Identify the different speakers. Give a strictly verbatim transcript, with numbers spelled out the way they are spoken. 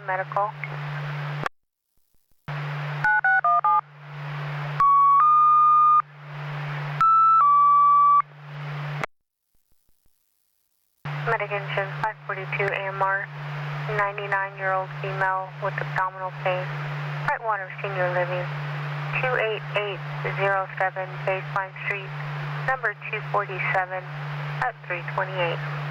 Speaker 1: medical. Medication five forty-two A M R, ninety-nine-year-old female with abdominal pain, Brightwater Senior Living, two eight eight zero seven Baseline Street, number two forty-seven at three twenty-eight.